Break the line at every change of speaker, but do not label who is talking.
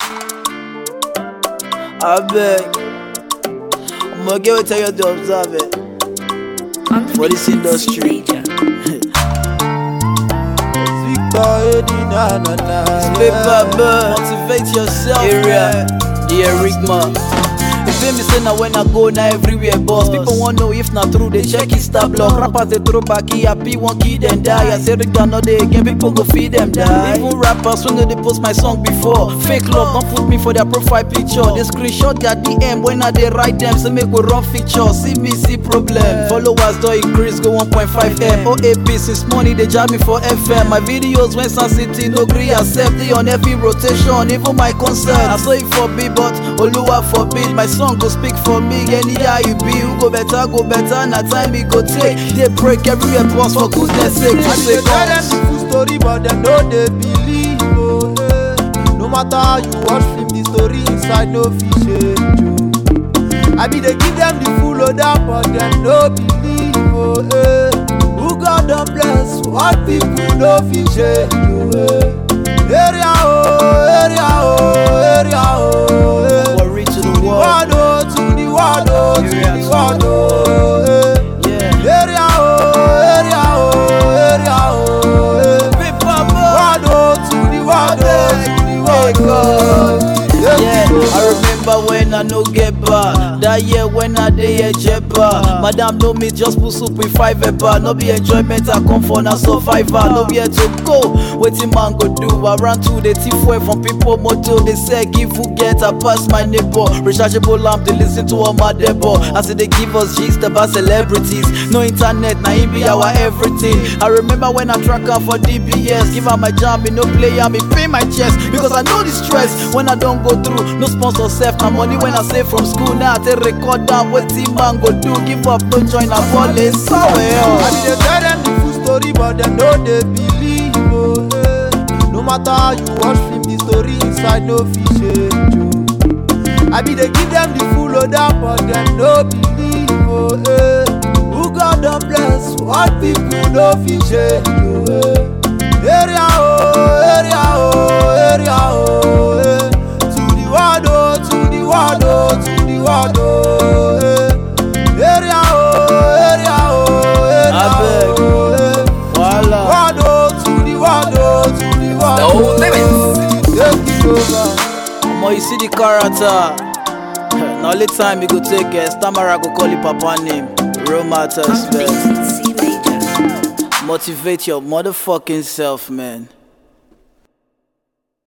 I beg. I'ma get tell you to observe it for this industry. Paper bird, motivate yourself. Area, the Erigma. Feel me say now when I go now everywhere boss. People want know if not true, they check Insta blog. Rappers they throw back here, P1 kid and die. I say Rick not day again, people go feed them die. Even rappers when they post my song before. Fake love, don't put me for their profile picture. They screenshot their DM when I they write them. So make we run feature, CBC problem. Followers don't increase, go 1.5M. OAP since money they jam me for FM. My videos when Sun City no agree accept. They on every rotation, even my concert. I saw it forbid, but Oluwa forbid. My song go speak for me, anyhow you be. Who go better, na time it go take. They break everywhere pause for goodness sake.
I be dey tell them the full story, but them no they believe. Oh, no matter how you watch film, the story inside no fit change. Oh. I be dey give them the full order, but them no believe. Oh, who God don bless, what people no fit change. Oh, area oh, area oh, area oh.
Worry to the world.
To the world, oh, to the world, oh,
yeah.
Area, oh, area, oh, area, oh,
Paper bird.
world, oh, to the world, oh, to the world, oh.
Yeah, I remember when I no get bar. That year when I dey a jebba. Madam know me just put soup with 5 eba. No be enjoyment I come for na survivor. No where to go, wetin man go do. I ran to the thief way from people moto. They say give who get I pass my neighbor. Rechargeable lamp they listen to all my debo. I say they give us gist about celebrities. No internet, na him be our everything. I remember when I track her for DBS. Give her my jam, me no play me pay my chest. Because I know the stress when I don't go through. No sponsor self, na money when I save from school. Now I take record down what team man go do. Give up, no join, I fall in somewhere else.
I be dey tell them the full story, but them no they believe. Oh, no matter how you watch film, the story inside no fit change. Oh. I be dey give them the full order, but them no believe. Oh, who God don bless, what people no fit change. Oh, area oh, area oh, area oh, to the world, oh, to the world, oh, to the world, oh, area oh, area oh, area
I beg.
oh,
Voila.
world, oh, to the world, oh, to the world, oh, take it over.
Omo, you see the character. Now only time you go take Stamara go call you papa name. Real matters, man.
C major.
Motivate your motherfucking self, man.